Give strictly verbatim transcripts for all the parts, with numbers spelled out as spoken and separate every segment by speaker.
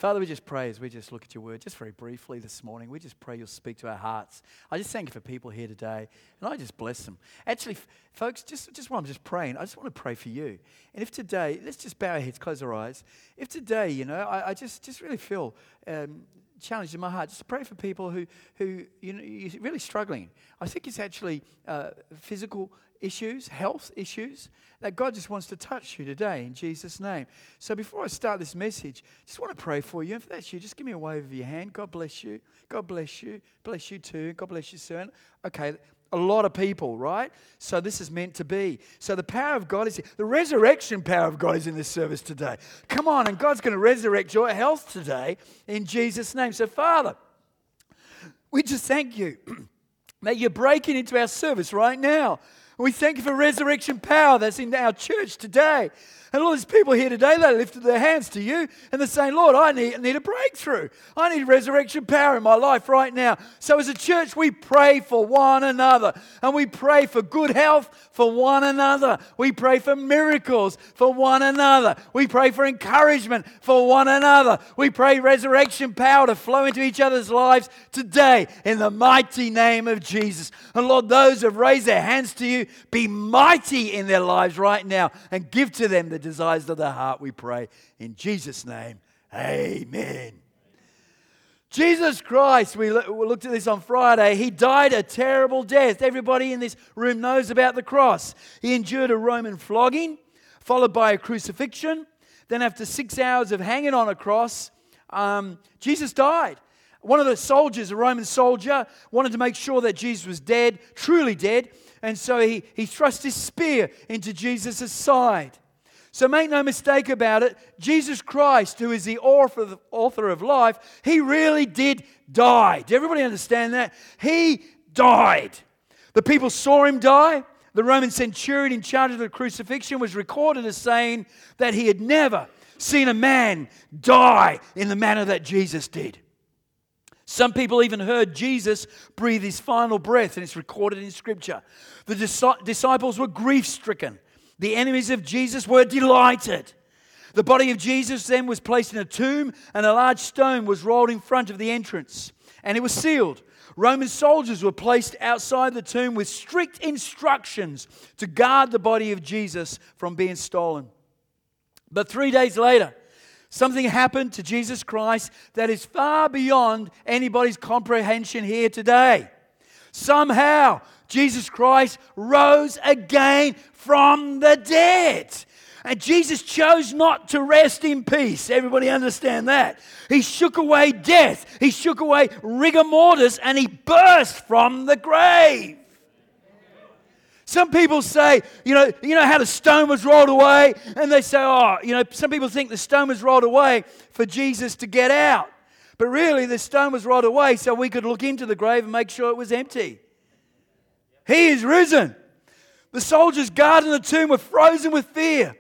Speaker 1: Father, we just pray as we just look at your word, just very briefly this morning. We just pray you'll speak to our hearts. I just thank you for people here today, and I just bless them. Actually, f- folks, just, just while I'm just praying, I just want to pray for you. And if today, let's just bow our heads, close our eyes. If today, you know, I, I just, just really feel um, challenged in my heart, just to pray for people who, who you know, you're really struggling. I think it's actually uh, physical issues, health issues, that God just wants to touch you today in Jesus' name. So before I start this message, just want to pray for you. If that's you, just give me a wave of your hand. God bless you. God bless you. Bless you too. God bless you, sir. Okay, a lot of people, right? So this is meant to be. So the power of God is here. The resurrection power of God is in this service today. Come on, and God's going to resurrect your health today in Jesus' name. So Father, we just thank you that you're breaking into our service right now. We thank you for resurrection power that's in our church today. And all these people here today, they lifted their hands to you and they're saying, Lord, I need, need a breakthrough. I need resurrection power in my life right now. So as a church, we pray for one another. And we pray for good health for one another. We pray for miracles for one another. We pray for encouragement for one another. We pray resurrection power to flow into each other's lives today in the mighty name of Jesus. And Lord, those who have raised their hands to you, be mighty in their lives right now and give to them the desires of their heart, we pray. In Jesus' name, amen. Jesus Christ, we looked at this on Friday, he died a terrible death. Everybody in this room knows about the cross. He endured a Roman flogging, followed by a crucifixion. Then after six hours of hanging on a cross, um, Jesus died. One of the soldiers, a Roman soldier, wanted to make sure that Jesus was dead, truly dead, and so he, he thrust his spear into Jesus' side. So make no mistake about it, Jesus Christ, who is the author of, author of life, he really did die. Does everybody understand that? He died. The people saw him die. The Roman centurion in charge of the crucifixion was recorded as saying that he had never seen a man die in the manner that Jesus did. Some people even heard Jesus breathe his final breath, and it's recorded in Scripture. The dis- disciples were grief-stricken. The enemies of Jesus were delighted. The body of Jesus then was placed in a tomb, and a large stone was rolled in front of the entrance, and it was sealed. Roman soldiers were placed outside the tomb with strict instructions to guard the body of Jesus from being stolen. But three days later, something happened to Jesus Christ that is far beyond anybody's comprehension here today. Somehow, Jesus Christ rose again from the dead. And Jesus chose not to rest in peace. Everybody understand that? He shook away death. He shook away rigor mortis, and he burst from the grave. Some people say, you know, you know how the stone was rolled away? And they say, oh, you know, some people think the stone was rolled away for Jesus to get out. But really, the stone was rolled away so we could look into the grave and make sure it was empty. He is risen. The soldiers guarding the tomb were frozen with fear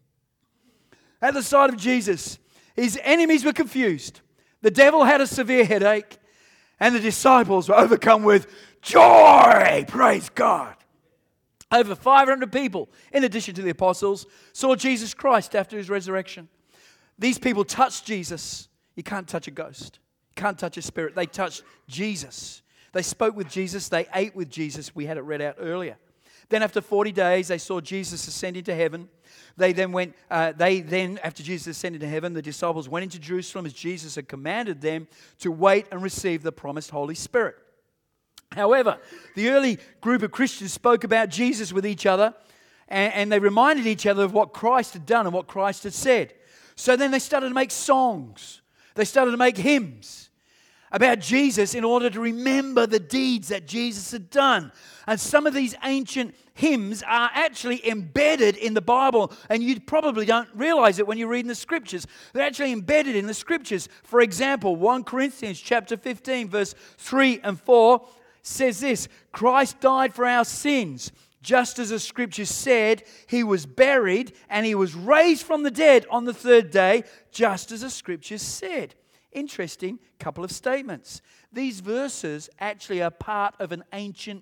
Speaker 1: at the sight of Jesus. His enemies were confused. The devil had a severe headache, and the disciples were overcome with joy. Praise God. Over five hundred people, in addition to the apostles, saw Jesus Christ after his resurrection. These people touched Jesus. You can't touch a ghost. You can't touch a spirit. They touched Jesus. They spoke with Jesus. They ate with Jesus. We had it read out earlier. Then after forty days, they saw Jesus ascend into heaven. They then went, uh, they then, after Jesus ascended to heaven, the disciples went into Jerusalem as Jesus had commanded them to wait and receive the promised Holy Spirit. However, the early group of Christians spoke about Jesus with each other, and, and they reminded each other of what Christ had done and what Christ had said. So then they started to make songs. They started to make hymns about Jesus in order to remember the deeds that Jesus had done. And some of these ancient hymns are actually embedded in the Bible, and you probably don't realize it when you're reading the Scriptures. They're actually embedded in the Scriptures. For example, First Corinthians chapter fifteen, verse three and four says this: Christ died for our sins, just as the Scripture said, he was buried and he was raised from the dead on the third day, just as the Scripture said. Interesting couple of statements. These verses actually are part of an ancient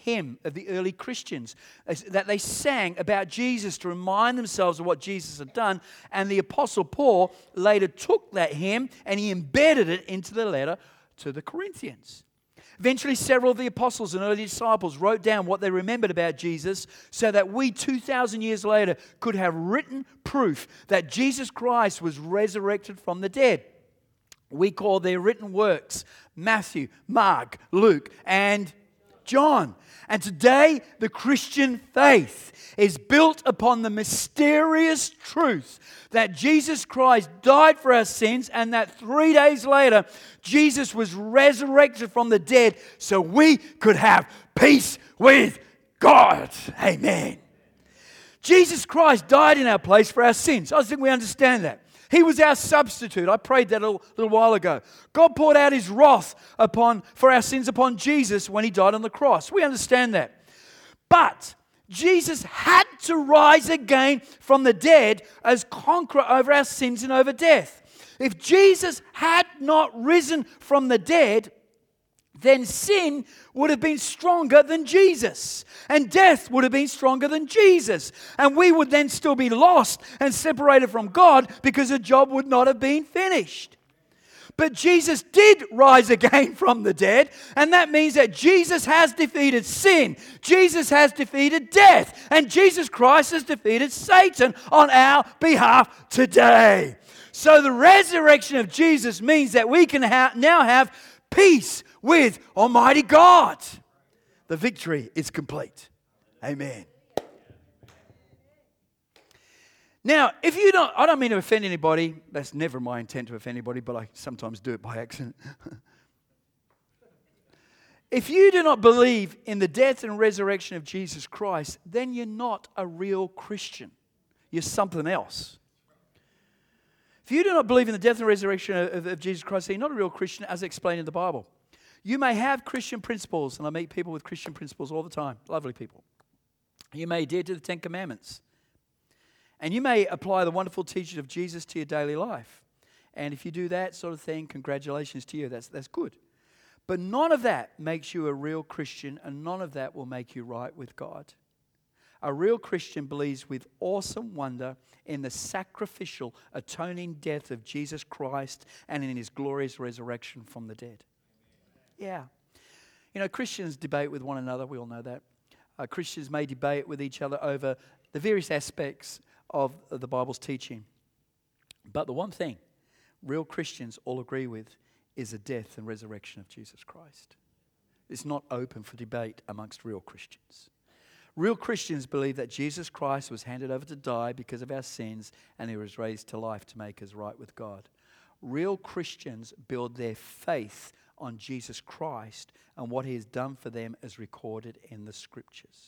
Speaker 1: hymn of the early Christians that they sang about Jesus to remind themselves of what Jesus had done. And the Apostle Paul later took that hymn and he embedded it into the letter to the Corinthians. Eventually, several of the apostles and early disciples wrote down what they remembered about Jesus so that we, two thousand years later, could have written proof that Jesus Christ was resurrected from the dead. We call their written works Matthew, Mark, Luke, and John. And today, the Christian faith is built upon the mysterious truth that Jesus Christ died for our sins and that three days later, Jesus was resurrected from the dead so we could have peace with God. Amen. Jesus Christ died in our place for our sins. I think we understand that. He was our substitute. I prayed that a little, little while ago. God poured out His wrath upon for our sins upon Jesus when He died on the cross. We understand that. But Jesus had to rise again from the dead as conqueror over our sins and over death. If Jesus had not risen from the dead, then sin would have been stronger than Jesus. And death would have been stronger than Jesus. And we would then still be lost and separated from God because the job would not have been finished. But Jesus did rise again from the dead, and that means that Jesus has defeated sin, Jesus has defeated death, and Jesus Christ has defeated Satan on our behalf today. So the resurrection of Jesus means that we can ha- now have peace with Almighty God. The victory is complete. Amen. Now, if you don't, I don't mean to offend anybody. That's never my intent to offend anybody, but I sometimes do it by accident. If you do not believe in the death and resurrection of Jesus Christ, then you're not a real Christian. You're something else. If you do not believe in the death and resurrection of, of Jesus Christ, then you're not a real Christian as explained in the Bible. You may have Christian principles, and I meet people with Christian principles all the time, lovely people. You may adhere to the Ten Commandments. And you may apply the wonderful teaching of Jesus to your daily life. And if you do that sort of thing, congratulations to you. That's, that's good. But none of that makes you a real Christian, and none of that will make you right with God. A real Christian believes with awesome wonder in the sacrificial, atoning death of Jesus Christ and in His glorious resurrection from the dead. Yeah. You know, Christians debate with one another. We all know that. Uh, Christians may debate with each other over the various aspects of the Bible's teaching. But the one thing real Christians all agree with is the death and resurrection of Jesus Christ. It's not open for debate amongst real Christians. Real Christians believe that Jesus Christ was handed over to die because of our sins and He was raised to life to make us right with God. Real Christians build their faith on Jesus Christ and what He has done for them as recorded in the Scriptures.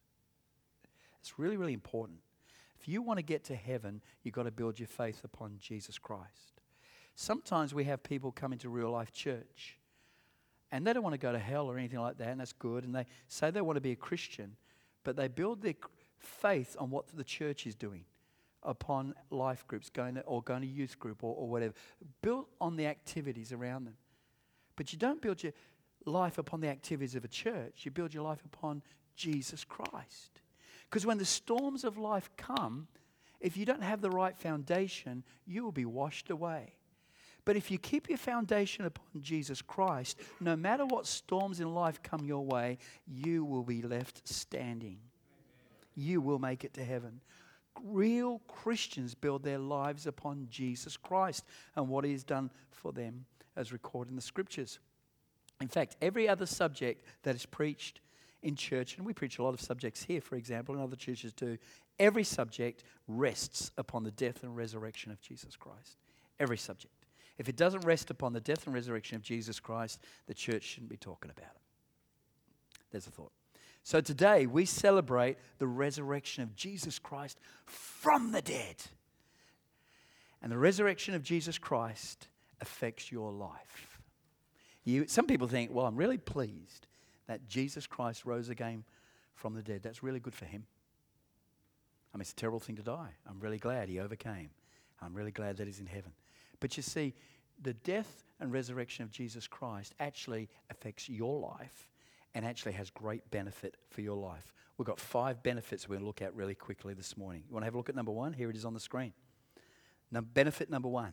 Speaker 1: It's really, really important. If you want to get to heaven, you've got to build your faith upon Jesus Christ. Sometimes we have people come into real life church and they don't want to go to hell or anything like that, and that's good. And they say they want to be a Christian, but they build their faith on what the church is doing, upon life groups, going to, or going to youth group or, or whatever. Built on the activities around them. But you don't build your life upon the activities of a church. You build your life upon Jesus Christ. Because when the storms of life come, if you don't have the right foundation, you will be washed away. But if you keep your foundation upon Jesus Christ, no matter what storms in life come your way, you will be left standing. You will make it to heaven. Real Christians build their lives upon Jesus Christ and what He has done for them as recorded in the Scriptures. In fact, every other subject that is preached in church, and we preach a lot of subjects here, for example, and other churches do, every subject rests upon the death and resurrection of Jesus Christ. Every subject. If it doesn't rest upon the death and resurrection of Jesus Christ, the church shouldn't be talking about it. There's a thought. So today we celebrate the resurrection of Jesus Christ from the dead. And the resurrection of Jesus Christ affects your life. You, some people think, well, I'm really pleased that Jesus Christ rose again from the dead. That's really good for Him. I mean, it's a terrible thing to die. I'm really glad He overcame. I'm really glad that He's in heaven. But you see, the death and resurrection of Jesus Christ actually affects your life and actually has great benefit for your life. We've got five benefits we're going to look at really quickly this morning. You want to have a look at number one? Here it is on the screen. Now, benefit number one.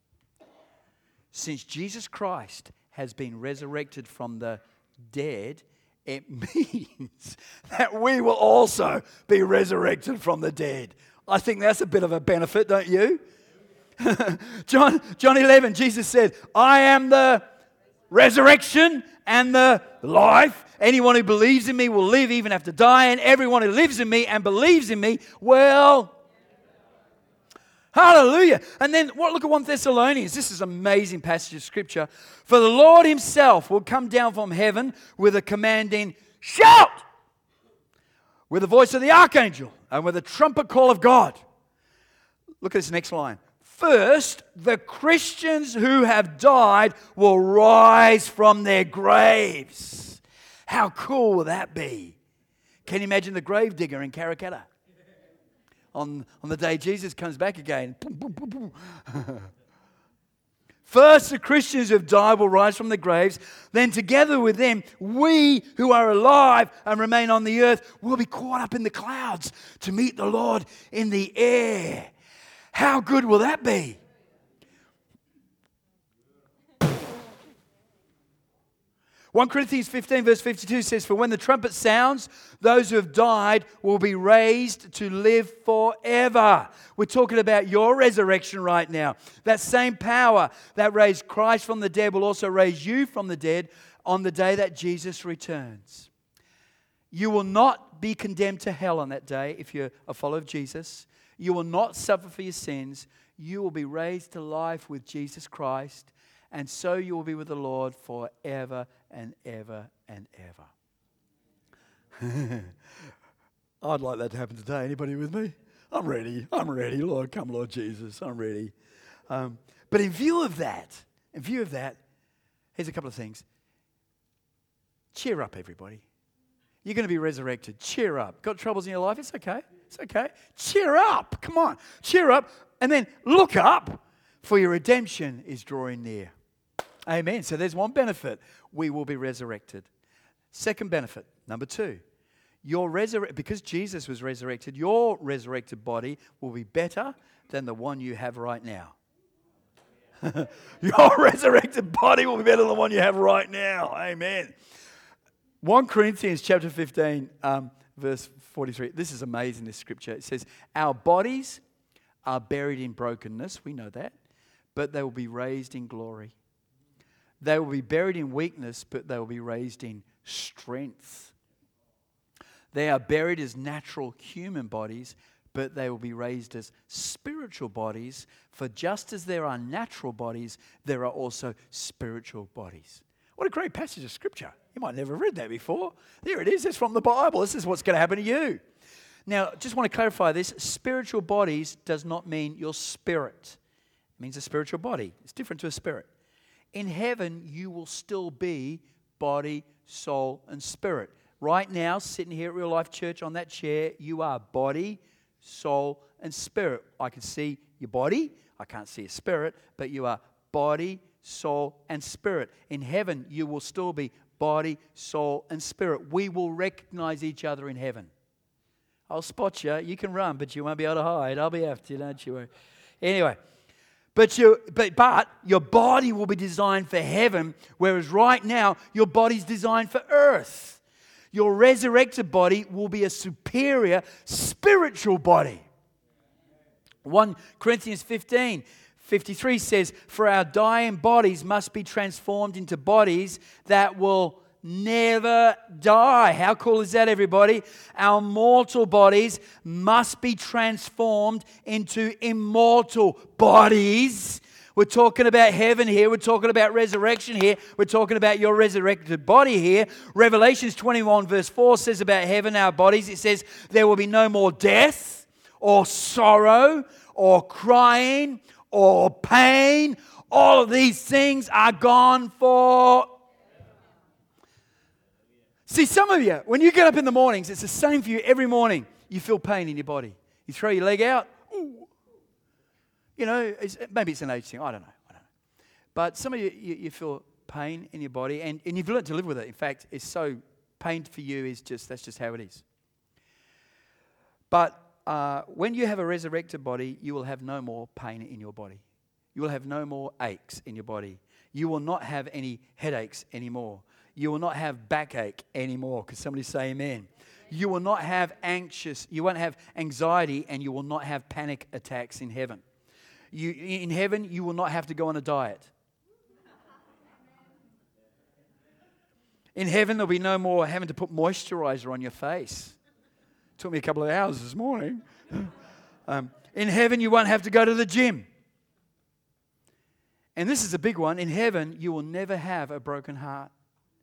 Speaker 1: Since Jesus Christ has been resurrected from the dead, it means that we will also be resurrected from the dead. I think that's a bit of a benefit, don't you? John, John eleven, Jesus said, I am the resurrection and the life. Anyone who believes in me will live even after dying. Everyone who lives in me and believes in me will. Hallelujah. And then what? Look at First Thessalonians. This is an amazing passage of Scripture. For the Lord himself will come down from heaven with a commanding shout, with the voice of the archangel, and with the trumpet call of God. Look at this next line. First, the Christians who have died will rise from their graves. How cool will that be? Can you imagine the grave digger in Karrakatta? On, on the day Jesus comes back again. First, the Christians who have died will rise from the graves. Then together with them, we who are alive and remain on the earth will be caught up in the clouds to meet the Lord in the air. How good will that be? First Corinthians fifteen verse fifty-two says, for when the trumpet sounds, those who have died will be raised to live forever. We're talking about your resurrection right now. That same power that raised Christ from the dead will also raise you from the dead on the day that Jesus returns. You will not be condemned to hell on that day if you're a follower of Jesus. You will not suffer for your sins. You will be raised to life with Jesus Christ. And so you will be with the Lord forever and ever and ever. I'd like that to happen today. Anybody with me? I'm ready. I'm ready. Lord, come, Lord Jesus. I'm ready. Um, but in view of that, in view of that, here's a couple of things. Cheer up, everybody. You're going to be resurrected. Cheer up. Got troubles in your life? It's okay. It's okay. Cheer up. Come on. Cheer up. And then look up, for your redemption is drawing near. Amen. So there's one benefit. We will be resurrected. Second benefit, number two. Your resurre- because Jesus was resurrected, your resurrected body will be better than the one you have right now. Your resurrected body will be better than the one you have right now. Amen. First Corinthians chapter fifteen, um, verse forty-three. This is amazing, this scripture. It says, our bodies are buried in brokenness. We know that. But they will be raised in glory. They will be buried in weakness, but they will be raised in strength. They are buried as natural human bodies, but they will be raised as spiritual bodies. For just as there are natural bodies, there are also spiritual bodies. What a great passage of Scripture. You might never have read that before. There it is. It's from the Bible. This is what's going to happen to you. Now, just want to clarify this. Spiritual bodies does not mean your spirit. It means a spiritual body. It's different to a spirit. In heaven, you will still be body, soul, and spirit. Right now, sitting here at Real Life Church on that chair, you are body, soul, and spirit. I can see your body. I can't see your spirit, but you are body, soul, and spirit. In heaven, you will still be body, soul, and spirit. We will recognize each other in heaven. I'll spot you. You can run, but you won't be able to hide. I'll be after you, don't you worry. Anyway. But, you, but, but your body will be designed for heaven, whereas right now, your body's designed for earth. Your resurrected body will be a superior spiritual body. First Corinthians fifteen, fifty-three says, for our dying bodies must be transformed into bodies that will never die. How cool is that, everybody? Our mortal bodies must be transformed into immortal bodies. We're talking about heaven here. We're talking about resurrection here. We're talking about your resurrected body here. Revelations twenty-one verse four says about heaven, our bodies, it says there will be no more death or sorrow or crying or pain. All of these things are gone for. See, some of you, when you get up in the mornings, it's the same for you every morning. You feel pain in your body. You throw your leg out. Ooh. You know, it's, maybe it's an age thing. I don't know. I don't know. But some of you, you, you feel pain in your body, and, and you've learned to live with it. In fact, it's so Pain for you is just, that's just how it is. But uh, when you have a resurrected body, you will have no more pain in your body. You will have no more aches in your body. You will not have any headaches anymore. You will not have backache anymore. Could somebody say amen? You will not have anxious, you won't have anxiety, and you will not have panic attacks in heaven. You, in heaven, you will not have to go on a diet. In heaven, there'll be no more having to put moisturizer on your face. Took me a couple of hours this morning. um, in heaven, you won't have to go to the gym. And this is a big one. In heaven, you will never have a broken heart.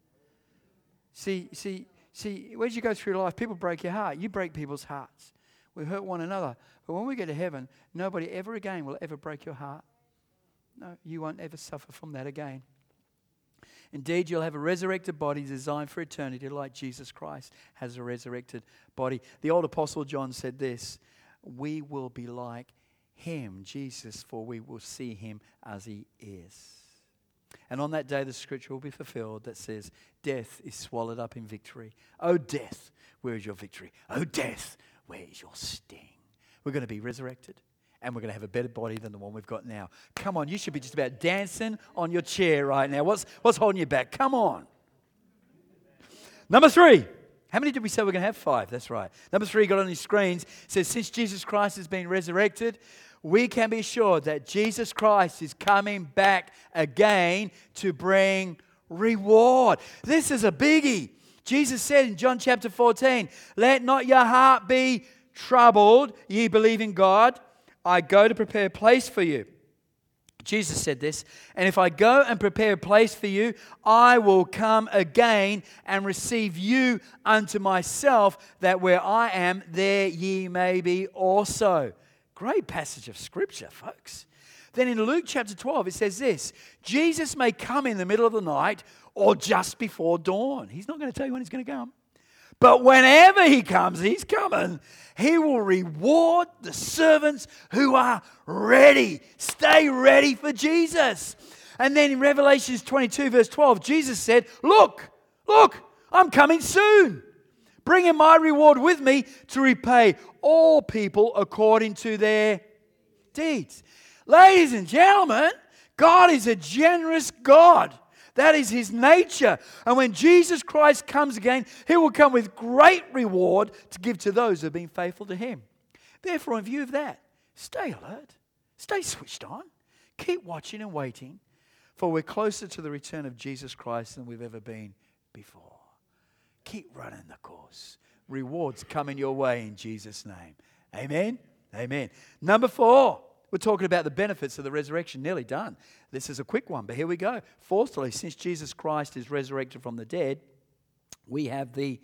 Speaker 1: See, see, see, as you go through life, people break your heart. You break people's hearts. We hurt one another. But when we get to heaven, nobody ever again will ever break your heart. No, you won't ever suffer from that again. Indeed, you'll have a resurrected body designed for eternity like Jesus Christ has a resurrected body. The old apostle John said this, we will be like him, Jesus, for we will see him as he is. And on that day, the scripture will be fulfilled that says, death is swallowed up in victory. Oh, death, where is your victory? Oh, death, where is your sting? We're going to be resurrected, and we're going to have a better body than the one we've got now. Come on, you should be just about dancing on your chair right now. What's, what's holding you back? Come on. Number three. How many did we say we're going to have? Five. That's right. Number three, got on your screens, says, since Jesus Christ has been resurrected, we can be sure that Jesus Christ is coming back again to bring reward. This is a biggie. Jesus said in John chapter fourteen, let not your heart be troubled. Ye believe in God. I go to prepare a place for you. Jesus said this, and if I go and prepare a place for you, I will come again and receive you unto myself, that where I am, there ye may be also. Great passage of scripture, folks. Then in Luke chapter twelve, it says this, Jesus may come in the middle of the night or just before dawn. He's not going to tell you when he's going to come. But whenever he comes, he's coming, he will reward the servants who are ready. Stay ready for Jesus. And then in Revelation twenty-two, verse twelve, Jesus said, look, look, I'm coming soon, bringing my reward with me to repay all people according to their deeds. Ladies and gentlemen, God is a generous God. That is his nature. And when Jesus Christ comes again, he will come with great reward to give to those who have been faithful to him. Therefore, in view of that, stay alert. Stay switched on. Keep watching and waiting, for we're closer to the return of Jesus Christ than we've ever been before. Keep running the course. Rewards coming your way in Jesus' name. Amen? Amen. Number four. We're talking about the benefits of the resurrection. Nearly done. This is a quick one, but here we go. Fourthly, since Jesus Christ is resurrected from the dead, we have the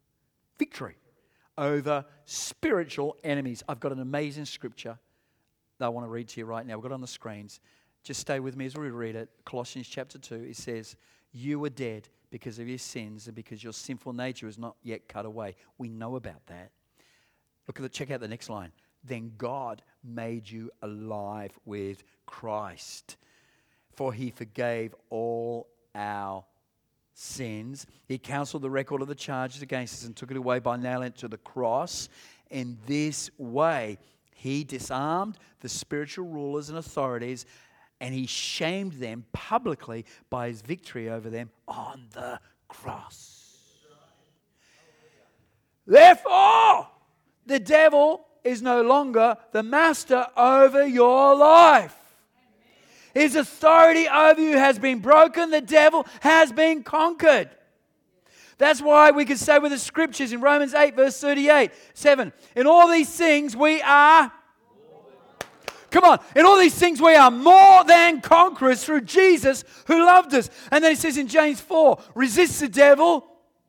Speaker 1: victory over spiritual enemies. I've got an amazing scripture that I want to read to you right now. We've got it on the screens. Just stay with me as we read it. Colossians chapter two, it says, you were dead because of your sins and because your sinful nature is not yet cut away. We know about that. Look at the, check out the next line. Then God made you alive with Christ, for he forgave all our sins. He cancelled the record of the charges against us and took it away by nailing it to the cross. In this way, he disarmed the spiritual rulers and authorities, and he shamed them publicly by his victory over them on the cross. Therefore, the devil is no longer the master over your life. His authority over you has been broken. The devil has been conquered. That's why we can say with the scriptures in Romans eight, verse thirty-eight, seven, in all these things we are, come on, in all these things we are more than conquerors through Jesus who loved us. And then it says in James four, resist the devil.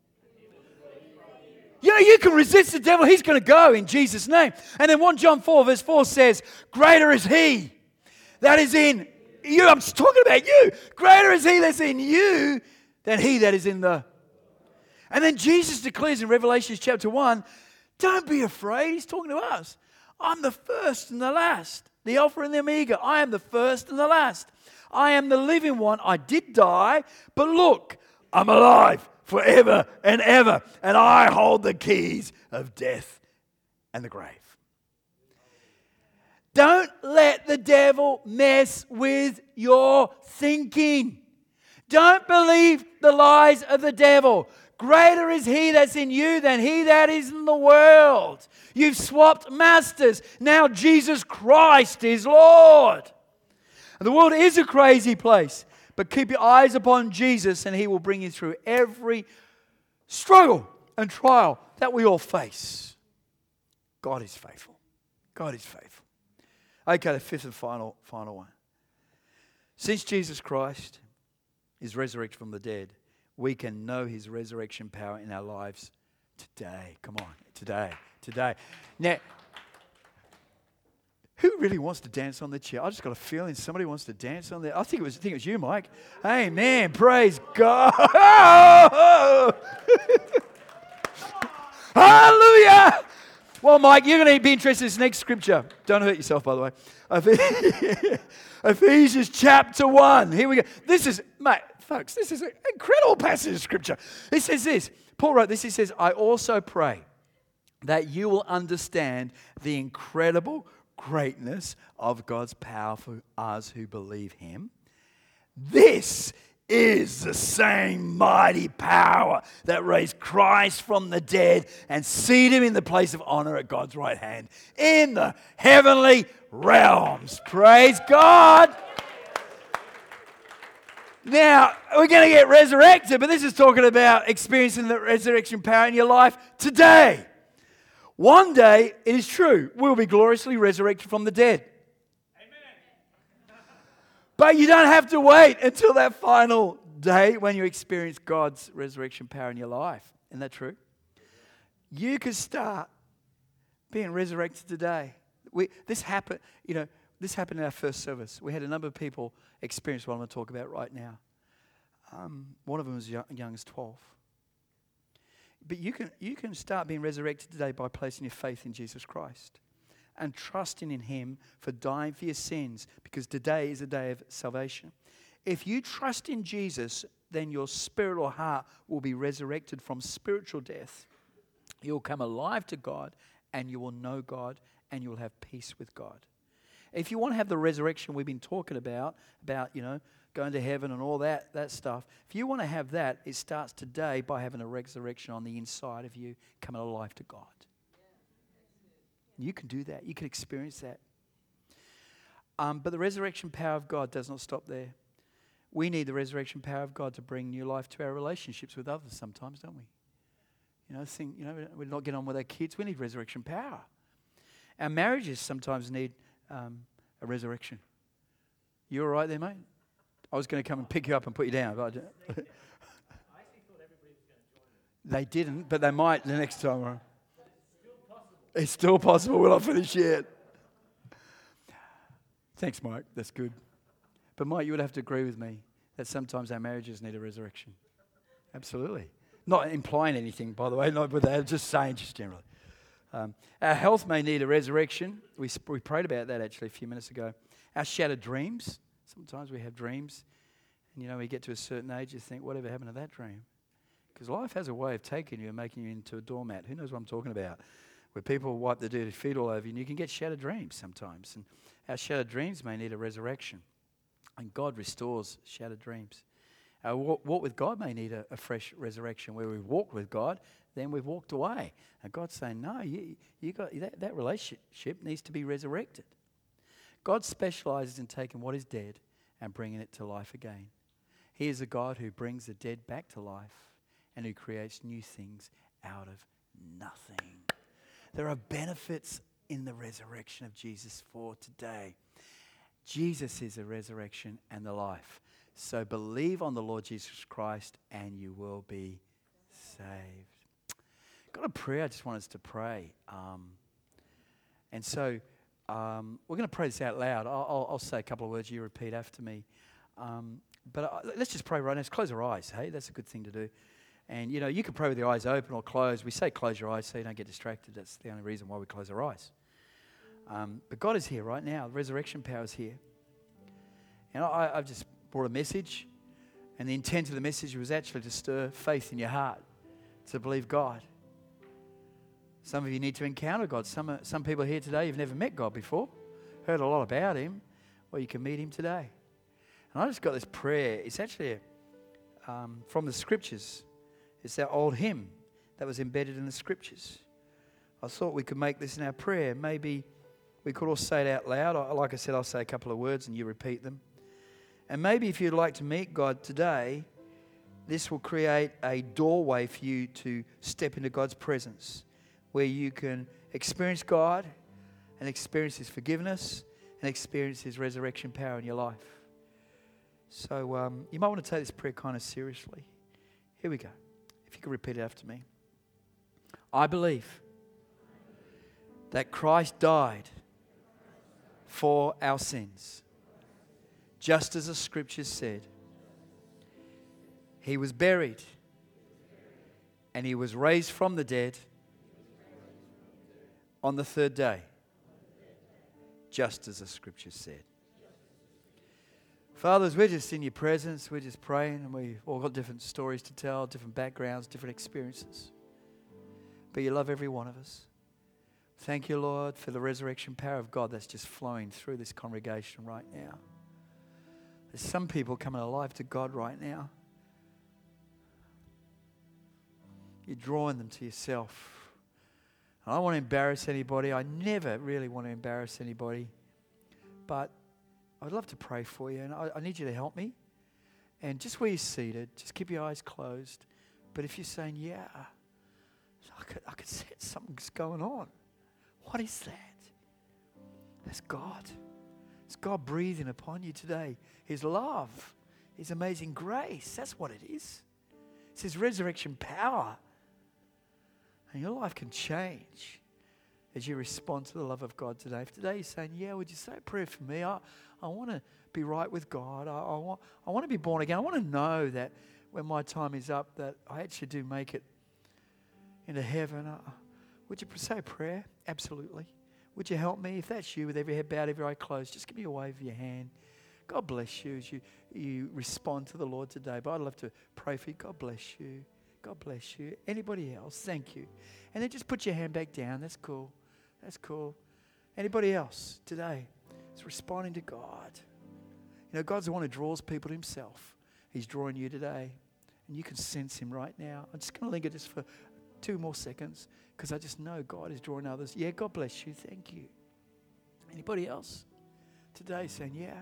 Speaker 1: You know, you can resist the devil. He's going to go in Jesus' name. And then First John four, verse four says, greater is he that is in you. I'm just talking about you. Greater is he that's in you than he that is in the... And then Jesus declares in Revelation chapter one, don't be afraid. He's talking to us. I'm the first and the last, the Alpha and the Omega. I am the first and the last. I am the living one. I did die, but look, I'm alive. forever and ever. And I hold the keys of death and the grave. Don't let the devil mess with your thinking. Don't believe the lies of the devil. Greater is he that's in you than he that is in the world. You've swapped masters. Now Jesus Christ is Lord. And the world is a crazy place. But keep your eyes upon Jesus and he will bring you through every struggle and trial that we all face. God is faithful. God is faithful. Okay, the fifth and final, final one. Since Jesus Christ is resurrected from the dead, we can know his resurrection power in our lives today. Come on, today, today. Now, who really wants to dance on the chair? I just got a feeling somebody wants to dance on there. I think it was, I think it was you, Mike. Amen. Praise God. Hallelujah. Well, Mike, you're going to be interested in this next scripture. Don't hurt yourself, by the way. Ephesians chapter one. Here we go. This is, mate, folks, this is an incredible passage of scripture. It says this. Paul wrote this. He says, I also pray that you will understand the incredible greatness of God's power for us who believe him. This is the same mighty power that raised Christ from the dead and seated him in the place of honor at God's right hand in the heavenly realms. Praise God. Now, we're going to get resurrected, but this is talking about experiencing the resurrection power in your life today. One day, it is true, we'll be gloriously resurrected from the dead. Amen. But you don't have to wait until that final day when you experience God's resurrection power in your life. Isn't that true? You can start being resurrected today. We, this happened, you know, this happened in our first service. We had a number of people experience what I'm going to talk about right now. Um, one of them was young, young as twelve. But you can you can start being resurrected today by placing your faith in Jesus Christ and trusting in him for dying for your sins, because today is a day of salvation. If you trust in Jesus, then your spirit or heart will be resurrected from spiritual death. You'll come alive to God, and you will know God, and you will have peace with God. If you want to have the resurrection we've been talking about, about, you know, going to heaven and all that, that stuff, if you want to have that, it starts today by having a resurrection on the inside of you, coming alive to God. You can do that. You can experience that. Um, but the resurrection power of God does not stop there. We need the resurrection power of God to bring new life to our relationships with others sometimes, don't we? You know, think, you know, we're not getting on with our kids. We need resurrection power. Our marriages sometimes need um, a resurrection. You all right there, mate? I was going to come and pick you up and put you down. But I, I actually thought everybody was going to join me. They didn't, but they might the next time around. It's still possible. We're not finished yet. Thanks, Mike. That's good. But Mike, you would have to agree with me that sometimes our marriages need a resurrection. Absolutely. Not implying anything, by the way. Not with that. Just saying, just generally. Um, our health may need a resurrection. We, we prayed about that actually a few minutes ago. Our shattered dreams. Sometimes we have dreams, and you know, we get to a certain age, you think, whatever happened to that dream? Because life has a way of taking you and making you into a doormat. Who knows what I'm talking about? Where people wipe the dirty feet all over you, and you can get shattered dreams sometimes. And our shattered dreams may need a resurrection. And God restores shattered dreams. Our walk, walk with God may need a, a fresh resurrection. Where we've walked with God, then we've walked away. And God's saying, no, you, you got that, that relationship needs to be resurrected. God specializes in taking what is dead and bringing it to life again. He is a God who brings the dead back to life and who creates new things out of nothing. There are benefits in the resurrection of Jesus for today. Jesus is the resurrection and the life. So believe on the Lord Jesus Christ and you will be saved. Got a prayer I just want us to pray. Um, and so... Um, we're going to pray this out loud. I'll, I'll, I'll say a couple of words. You repeat after me. Um, but uh, let's just pray right now. Let's close our eyes. Hey, that's a good thing to do. And, you know, you can pray with your eyes open or closed. We say close your eyes so you don't get distracted. That's the only reason why we close our eyes. Um, but God is here right now. The resurrection power is here. And I, I've just brought a message. And the intent of the message was actually to stir faith in your heart, to believe God. Some of you need to encounter God. Some, some people here today, you've never met God before, heard a lot about Him. Well, you can meet Him today. And I just got this prayer. It's actually um, from the Scriptures. It's our old hymn that was embedded in the Scriptures. I thought we could make this in our prayer. Maybe we could all say it out loud. I, like I said, I'll say a couple of words and you repeat them. And maybe if you'd like to meet God today, this will create a doorway for you to step into God's presence, where you can experience God and experience His forgiveness and experience His resurrection power in your life. So um, you might want to take this prayer kind of seriously. Here we go. If you could repeat it after me. I believe that Christ died for our sins, just as the Scriptures said. He was buried and He was raised from the dead on the third day, just as the Scriptures said. Fathers, we're just in your presence, we're just praying, and we've all got different stories to tell, different backgrounds, different experiences. But you love every one of us. Thank you, Lord, for the resurrection power of God that's just flowing through this congregation right now. There's some people coming alive to God right now. You're drawing them to yourself. I don't want to embarrass anybody. I never really want to embarrass anybody. But I'd love to pray for you, and I, I need you to help me. And just where you're seated, just keep your eyes closed. But if you're saying, yeah, I could, I could sense something's going on. What is that? That's God. It's God breathing upon you today. His love, His amazing grace. That's what it is. It's His resurrection power. And your life can change as you respond to the love of God today. If today you're saying, yeah, would you say a prayer for me? I, I want to be right with God. I, I, want, I want to be born again. I want to know that when my time is up that I actually do make it into heaven. Uh, would you say a prayer? Absolutely. Would you help me? If that's you, with every head bowed, every eye closed, just give me a wave of your hand. God bless you as you, you respond to the Lord today. But I'd love to pray for you. God bless you. God bless you. Anybody else? Thank you. And then just put your hand back down. That's cool. That's cool. Anybody else today is responding to God? You know, God's the one who draws people to Himself. He's drawing you today. And you can sense Him right now. I'm just going to linger just for two more seconds because I just know God is drawing others. Yeah, God bless you. Thank you. Anybody else today saying, yeah?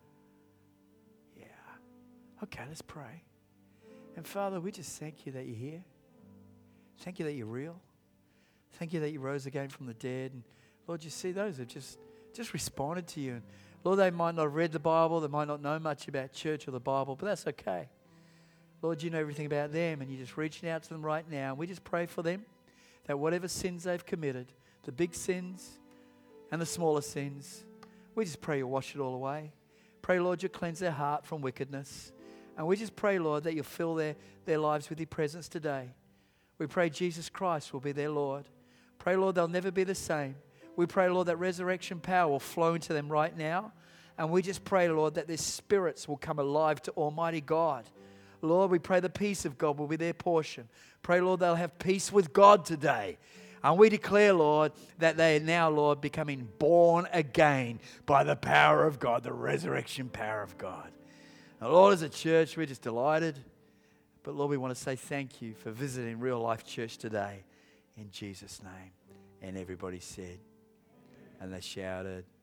Speaker 1: Yeah. Okay, let's pray. And Father, we just thank you that you're here. Thank you that you're real. Thank you that you rose again from the dead. And Lord, you see those who have just, just responded to you. And Lord, they might not have read the Bible. They might not know much about church or the Bible, but that's okay. Lord, you know everything about them, and you're just reaching out to them right now. And we just pray for them that whatever sins they've committed, the big sins and the smaller sins, we just pray you'll wash it all away. Pray, Lord, you'll cleanse their heart from wickedness. And we just pray, Lord, that you'll fill their, their lives with your presence today. We pray Jesus Christ will be their Lord. Pray, Lord, they'll never be the same. We pray, Lord, that resurrection power will flow into them right now. And we just pray, Lord, that their spirits will come alive to Almighty God. Lord, we pray the peace of God will be their portion. Pray, Lord, they'll have peace with God today. And we declare, Lord, that they are now, Lord, becoming born again by the power of God, the resurrection power of God. And Lord, as a church, we're just delighted. But Lord, we want to say thank you for visiting Real Life Church today. In Jesus' name. And everybody said, and they shouted,